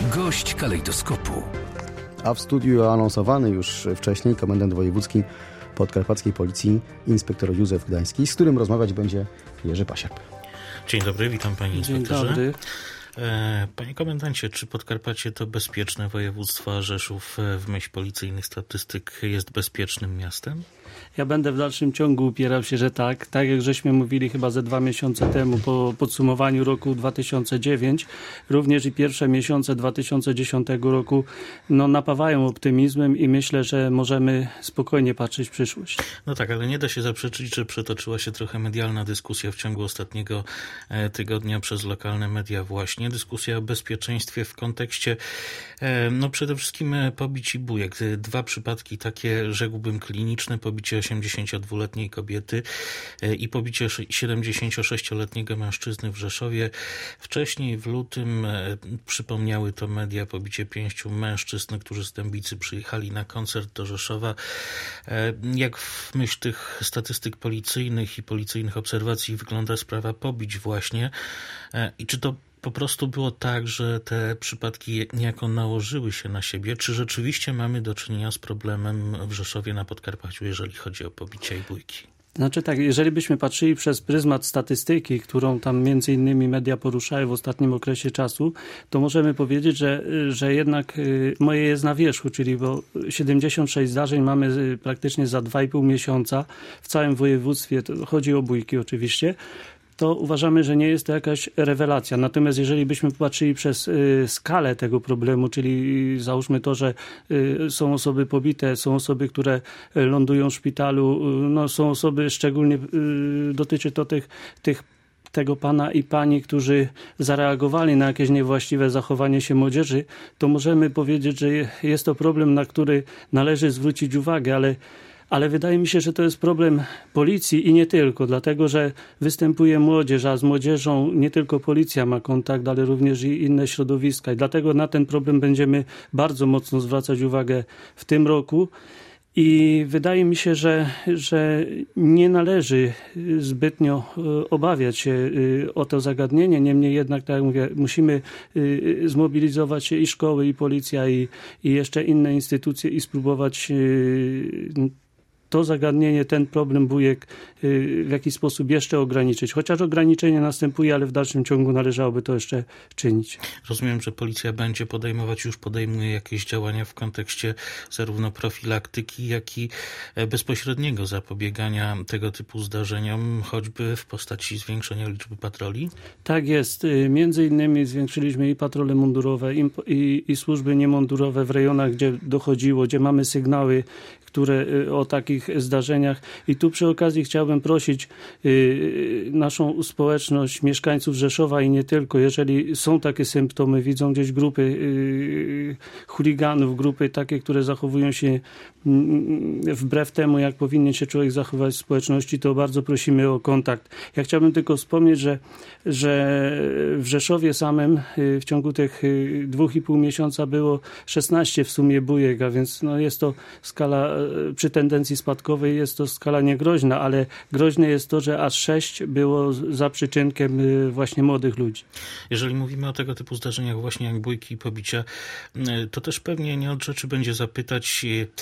Gość kalejdoskopu. A w studiu anonsowany już wcześniej komendant wojewódzki podkarpackiej Policji, inspektor Józef Gdański, z którym rozmawiać będzie Jerzy Pasiak. Dzień dobry, witam panie inspektorze. Dzień dobry. Panie komendancie, czy Podkarpacie to bezpieczne województwo, a Rzeszów w myśl policyjnych statystyk jest bezpiecznym miastem? Ja będę w dalszym ciągu upierał się, że tak. Tak jak żeśmy mówili chyba ze 2 miesiące temu po podsumowaniu roku 2009, również i pierwsze miesiące 2010 roku napawają optymizmem i myślę, że możemy spokojnie patrzeć w przyszłość. No tak, ale nie da się zaprzeczyć, że przetoczyła się trochę medialna dyskusja w ciągu ostatniego tygodnia przez lokalne media właśnie. Dyskusja o bezpieczeństwie w kontekście przede wszystkim pobić i bujek. 2 przypadki takie, rzekłbym, kliniczne, pobicie 82-letniej kobiety i pobicie 76-letniego mężczyzny w Rzeszowie. Wcześniej w lutym przypomniały to media pobicie 5 mężczyzn, którzy z Dębicy przyjechali na koncert do Rzeszowa. Jak w myśl tych statystyk policyjnych i policyjnych obserwacji wygląda sprawa pobić właśnie i czy to po prostu było tak, że te przypadki niejako nałożyły się na siebie? Czy rzeczywiście mamy do czynienia z problemem w Rzeszowie na Podkarpaciu, jeżeli chodzi o pobicia i bójki? Znaczy tak, jeżeli byśmy patrzyli przez pryzmat statystyki, którą tam między innymi media poruszały w ostatnim okresie czasu, to możemy powiedzieć, że jednak moje jest na wierzchu, czyli bo 76 zdarzeń mamy praktycznie za 2,5 miesiąca w całym województwie. To chodzi o bójki oczywiście. To uważamy, że nie jest to jakaś rewelacja. Natomiast jeżeli byśmy popatrzyli przez skalę tego problemu, czyli załóżmy to, że są osoby pobite, są osoby, które lądują w szpitalu, są osoby, szczególnie dotyczy to tego pana i pani, którzy zareagowali na jakieś niewłaściwe zachowanie się młodzieży, to możemy powiedzieć, że jest to problem, na który należy zwrócić uwagę, ale wydaje mi się, że to jest problem policji i nie tylko, dlatego że występuje młodzież, a z młodzieżą nie tylko policja ma kontakt, ale również i inne środowiska. I dlatego na ten problem będziemy bardzo mocno zwracać uwagę w tym roku. I wydaje mi się, że nie należy zbytnio obawiać się o to zagadnienie. Niemniej jednak, tak jak mówię, musimy zmobilizować się i szkoły, i policja, i jeszcze inne instytucje i spróbować to zagadnienie, ten problem bójek w jakiś sposób jeszcze ograniczyć. Chociaż ograniczenie następuje, ale w dalszym ciągu należałoby to jeszcze czynić. Rozumiem, że policja będzie podejmuje jakieś działania w kontekście zarówno profilaktyki, jak i bezpośredniego zapobiegania tego typu zdarzeniom, choćby w postaci zwiększenia liczby patroli? Tak jest. Między innymi zwiększyliśmy i patrole mundurowe, i służby niemundurowe w rejonach, gdzie dochodziło, gdzie mamy sygnały, które o takich zdarzeniach. I tu przy okazji chciałbym prosić naszą społeczność, mieszkańców Rzeszowa i nie tylko, jeżeli są takie symptomy, widzą gdzieś grupy chuliganów, grupy takie, które zachowują się wbrew temu, jak powinien się człowiek zachować w społeczności, to bardzo prosimy o kontakt. Ja chciałbym tylko wspomnieć, że w Rzeszowie samym w ciągu tych 2,5 miesiąca było 16 w sumie bójek, a więc jest to skala, przy tendencji spadkowej jest to skala niegroźna, ale groźne jest to, że aż 6 było za przyczynkiem właśnie młodych ludzi. Jeżeli mówimy o tego typu zdarzeniach właśnie jak bójki i pobicia, to też pewnie nie od rzeczy będzie zapytać,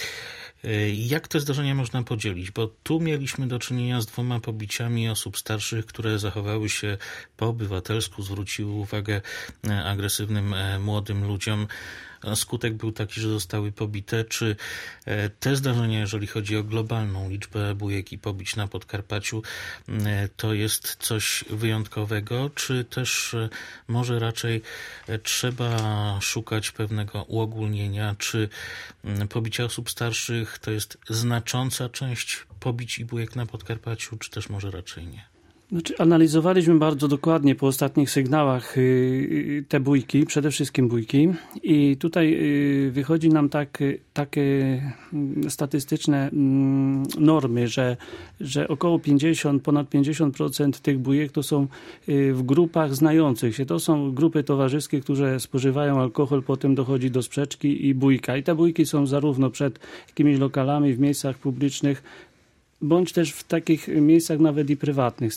jak te zdarzenia można podzielić, bo tu mieliśmy do czynienia z 2 pobiciami osób starszych, które zachowały się po obywatelsku, zwróciły uwagę agresywnym młodym ludziom. Skutek był taki, że zostały pobite. Czy te zdarzenia, jeżeli chodzi o globalną liczbę bójek i pobić na Podkarpaciu, to jest coś wyjątkowego, czy też może raczej trzeba szukać pewnego uogólnienia, czy pobicia osób starszych to jest znacząca część pobić i bójek na Podkarpaciu, czy też może raczej nie? Analizowaliśmy bardzo dokładnie po ostatnich sygnałach te bójki, przede wszystkim bójki, i tutaj wychodzi nam takie statystyczne normy, że około ponad 50% tych bójek to są w grupach znających się. To są grupy towarzyskie, które spożywają alkohol, potem dochodzi do sprzeczki i bójka. I te bójki są zarówno przed jakimiś lokalami, w miejscach publicznych, bądź też w takich miejscach nawet i prywatnych.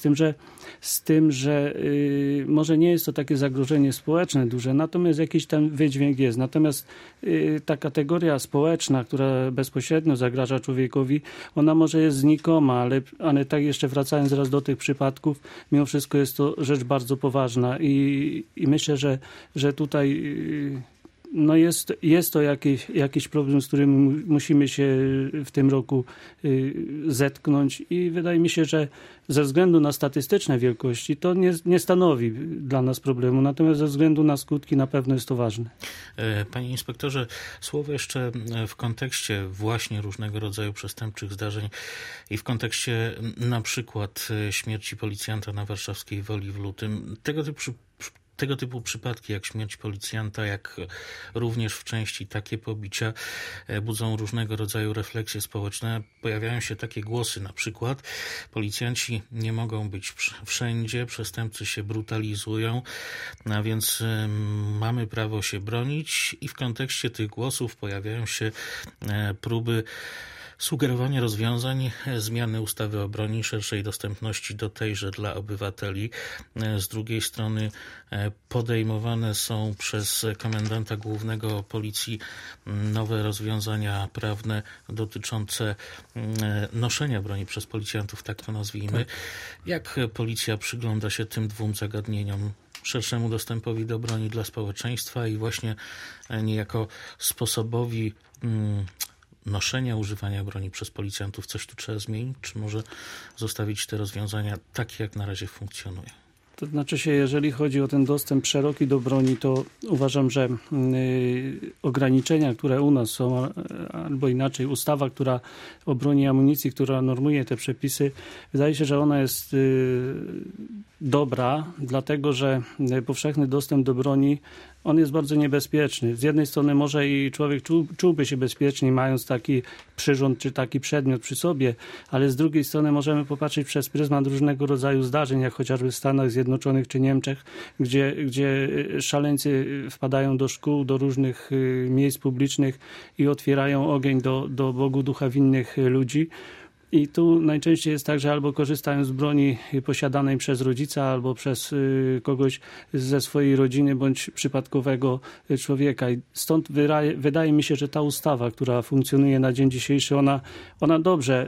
Z tym, że może nie jest to takie zagrożenie społeczne duże, natomiast jakiś tam wydźwięk jest. Natomiast ta kategoria społeczna, która bezpośrednio zagraża człowiekowi, ona może jest znikoma, ale tak jeszcze wracając raz do tych przypadków, mimo wszystko jest to rzecz bardzo poważna i myślę, że tutaj no jest to jakiś problem, z którym musimy się w tym roku zetknąć i wydaje mi się, że ze względu na statystyczne wielkości to nie stanowi dla nas problemu, natomiast ze względu na skutki na pewno jest to ważne. Panie inspektorze, słowo jeszcze w kontekście właśnie różnego rodzaju przestępczych zdarzeń i w kontekście na przykład śmierci policjanta na warszawskiej Woli w lutym. Tego typu przypadki jak śmierć policjanta, jak również w części takie pobicia budzą różnego rodzaju refleksje społeczne. Pojawiają się takie głosy, na przykład policjanci nie mogą być wszędzie, przestępcy się brutalizują, a więc mamy prawo się bronić i w kontekście tych głosów pojawiają się próby sugerowanie rozwiązań, zmiany ustawy o broni, szerszej dostępności do tejże dla obywateli. Z drugiej strony podejmowane są przez komendanta głównego policji nowe rozwiązania prawne dotyczące noszenia broni przez policjantów, tak to nazwijmy. Tak. Jak policja przygląda się tym dwóm zagadnieniom? Szerszemu dostępowi do broni dla społeczeństwa i właśnie niejako sposobowi noszenia, używania broni przez policjantów. Coś tu trzeba zmienić, czy może zostawić te rozwiązania takie, jak na razie funkcjonują? To znaczy jeżeli chodzi o ten dostęp szeroki do broni, to uważam, że ograniczenia, które u nas są, albo inaczej ustawa, która o broni i amunicji, która normuje te przepisy, wydaje się, że ona jest dobra, dlatego że powszechny dostęp do broni, on jest bardzo niebezpieczny. Z jednej strony może i człowiek czułby się bezpiecznie, mając taki przyrząd czy taki przedmiot przy sobie, ale z drugiej strony możemy popatrzeć przez pryzmat różnego rodzaju zdarzeń, jak chociażby w Stanach Zjednoczonych czy Niemczech, gdzie szaleńcy wpadają do szkół, do różnych miejsc publicznych i otwierają ogień do Bogu ducha winnych ludzi. I tu najczęściej jest tak, że albo korzystają z broni posiadanej przez rodzica, albo przez kogoś ze swojej rodziny, bądź przypadkowego człowieka. I stąd wydaje mi się, że ta ustawa, która funkcjonuje na dzień dzisiejszy, ona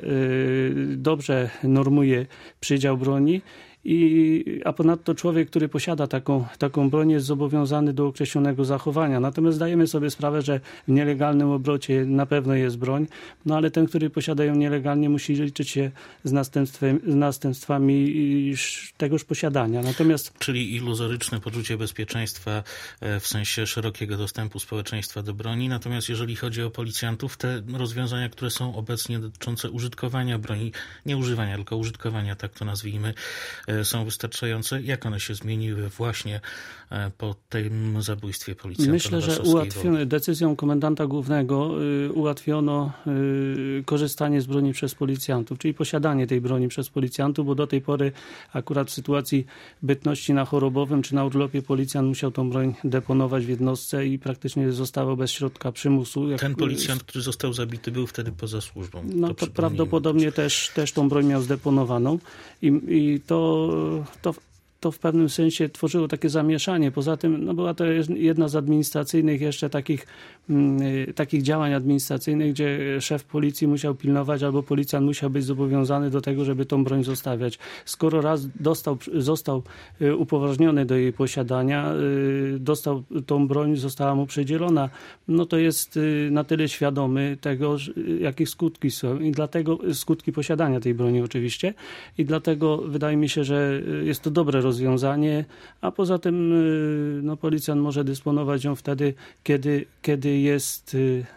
dobrze normuje przydział broni. A ponadto człowiek, który posiada taką broń, jest zobowiązany do określonego zachowania. Natomiast zdajemy sobie sprawę, że w nielegalnym obrocie na pewno jest broń, no ale ten, który posiada ją nielegalnie, musi liczyć się z następstwami tegoż posiadania. Czyli iluzoryczne poczucie bezpieczeństwa w sensie szerokiego dostępu społeczeństwa do broni. Natomiast jeżeli chodzi o policjantów, te rozwiązania, które są obecnie dotyczące użytkowania broni, nie używania, tylko użytkowania, tak to nazwijmy, są wystarczające? Jak one się zmieniły właśnie po tym zabójstwie policjanta? Myślę, że decyzją komendanta głównego ułatwiono korzystanie z broni przez policjantów, czyli posiadanie tej broni przez policjantów, bo do tej pory akurat w sytuacji bytności na chorobowym czy na urlopie policjant musiał tą broń deponować w jednostce i praktycznie zostawał bez środka przymusu. Ten policjant, który został zabity, był wtedy poza służbą. No to prawdopodobnie też tą broń miał zdeponowaną i to w pewnym sensie tworzyło takie zamieszanie. Poza tym była to jedna z administracyjnych jeszcze takich działań administracyjnych, gdzie szef policji musiał pilnować albo policjant musiał być zobowiązany do tego, żeby tą broń zostawiać. Skoro raz został upoważniony do jej posiadania, dostał tą broń, została mu przydzielona, no to jest na tyle świadomy tego, jakie skutki są i dlatego skutki posiadania tej broni oczywiście i dlatego wydaje mi się, że jest to dobre rozwiązanie, a poza tym policjant może dysponować ją wtedy, kiedy jest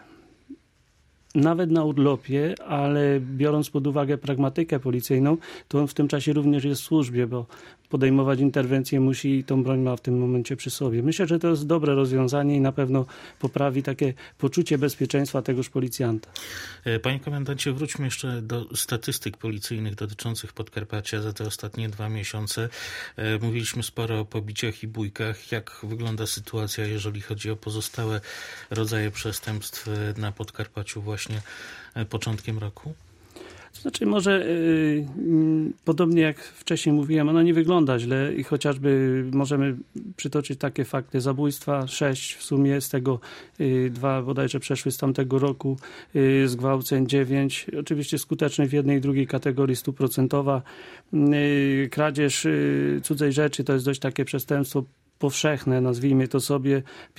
nawet na urlopie, ale biorąc pod uwagę pragmatykę policyjną, to on w tym czasie również jest w służbie, bo podejmować interwencję musi i tą broń ma w tym momencie przy sobie. Myślę, że to jest dobre rozwiązanie i na pewno poprawi takie poczucie bezpieczeństwa tegoż policjanta. Panie komendancie, wróćmy jeszcze do statystyk policyjnych dotyczących Podkarpacia za te ostatnie 2 miesiące. Mówiliśmy sporo o pobiciach i bójkach. Jak wygląda sytuacja, jeżeli chodzi o pozostałe rodzaje przestępstw na Podkarpaciu właśnie początkiem roku? To znaczy może podobnie jak wcześniej mówiłem, ona nie wygląda źle i chociażby możemy przytoczyć takie fakty. Zabójstwa 6 w sumie, z tego 2 bodajże przeszły z tamtego roku, zgwałceń 9, oczywiście skutecznych w jednej i drugiej kategorii 100%. Kradzież cudzej rzeczy to jest dość takie przestępstwo powszechne, nazwijmy to sobie,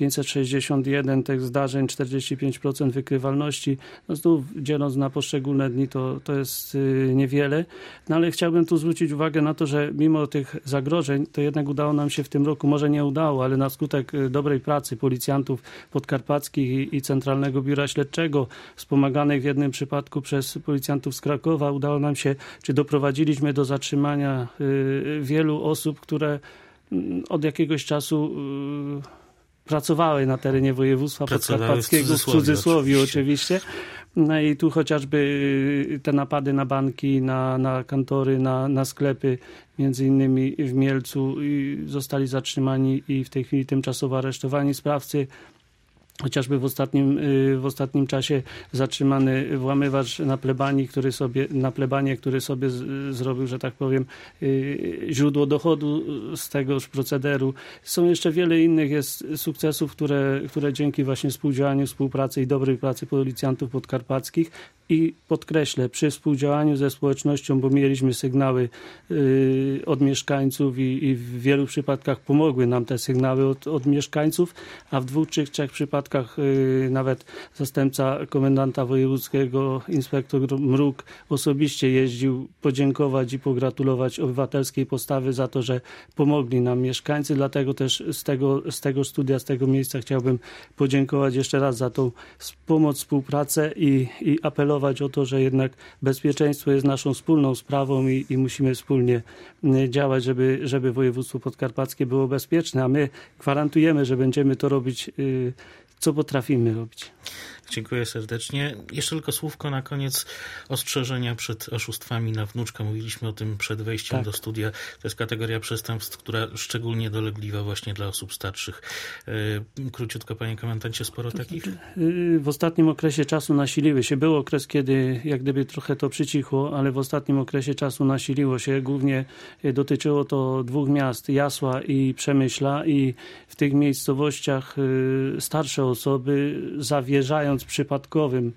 561 tych zdarzeń, 45% wykrywalności. No znów dzieląc na poszczególne dni to jest niewiele. No ale chciałbym tu zwrócić uwagę na to, że mimo tych zagrożeń, to jednak udało nam się w tym roku, może nie udało, ale na skutek dobrej pracy policjantów podkarpackich i Centralnego Biura Śledczego, wspomaganych w jednym przypadku przez policjantów z Krakowa, udało nam się, czy doprowadziliśmy do zatrzymania wielu osób, które od jakiegoś czasu pracowały na terenie województwa podkarpackiego, w cudzysłowie oczywiście. No i tu chociażby te napady na banki, na kantory, na sklepy, między innymi w Mielcu, zostali zatrzymani i w tej chwili tymczasowo aresztowani sprawcy. Chociażby w ostatnim czasie zatrzymany włamywacz na plebanie, który sobie zrobił, że tak powiem, źródło dochodu z tegoż procederu. Są jeszcze wiele innych sukcesów, które dzięki właśnie współdziałaniu, współpracy i dobrej pracy policjantów podkarpackich i podkreślę, przy współdziałaniu ze społecznością, bo mieliśmy sygnały od mieszkańców i w wielu przypadkach pomogły nam te sygnały od mieszkańców, a w 2 czy 3 przypadkach nawet zastępca komendanta wojewódzkiego, inspektor Mruk, osobiście jeździł podziękować i pogratulować obywatelskiej postawy za to, że pomogli nam mieszkańcy. Dlatego też z tego studia, z tego miejsca chciałbym podziękować jeszcze raz za tą pomoc, współpracę i apelować o to, że jednak bezpieczeństwo jest naszą wspólną sprawą i musimy wspólnie działać, żeby województwo podkarpackie było bezpieczne, a my gwarantujemy, że będziemy to robić, co potrafimy robić. Dziękuję serdecznie. Jeszcze tylko słówko na koniec ostrzeżenia przed oszustwami na wnuczka. Mówiliśmy o tym przed wejściem do studia. To jest kategoria przestępstw, która szczególnie dolegliwa właśnie dla osób starszych. Króciutko, panie komendancie, sporo takich? W ostatnim okresie czasu nasiliły się. Był okres, kiedy jak gdyby trochę to przycichło, ale w ostatnim okresie czasu nasiliło się. Głównie dotyczyło to 2 miast, Jasła i Przemyśla, i w tych miejscowościach starsze osoby, zawierzając przypadkowym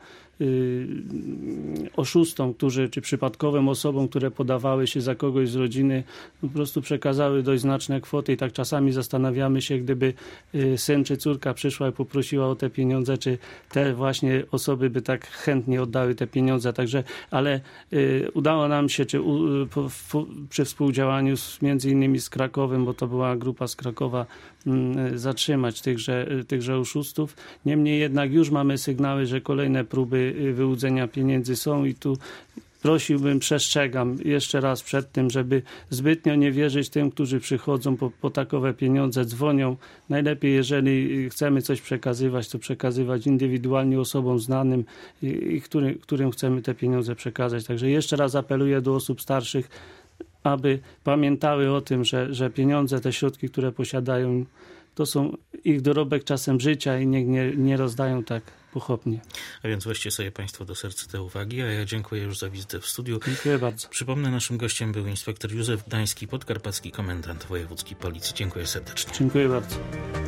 oszustom, czy przypadkowym osobom, które podawały się za kogoś z rodziny, po prostu przekazały dość znaczne kwoty i tak czasami zastanawiamy się, gdyby syn czy córka przyszła i poprosiła o te pieniądze, czy te właśnie osoby by tak chętnie oddały te pieniądze. Także, ale udało nam się, przy współdziałaniu między innymi z Krakowem, bo to była grupa z Krakowa, zatrzymać tychże oszustów. Niemniej jednak już mamy sygnały, że kolejne próby wyłudzenia pieniędzy są i tu prosiłbym, przestrzegam jeszcze raz przed tym, żeby zbytnio nie wierzyć tym, którzy przychodzą po takowe pieniądze, dzwonią. Najlepiej, jeżeli chcemy coś przekazywać, to przekazywać indywidualnie osobom znanym i którym chcemy te pieniądze przekazać. Także jeszcze raz apeluję do osób starszych, aby pamiętały o tym, że pieniądze, te środki, które posiadają, to są ich dorobek czasem życia i niech nie rozdają tak pochopnie. A więc weźcie sobie państwo do serca te uwagi, a ja dziękuję już za wizytę w studiu. Dziękuję bardzo. Przypomnę, naszym gościem był inspektor Józef Gdański, podkarpacki komendant wojewódzki Policji. Dziękuję serdecznie. Dziękuję bardzo.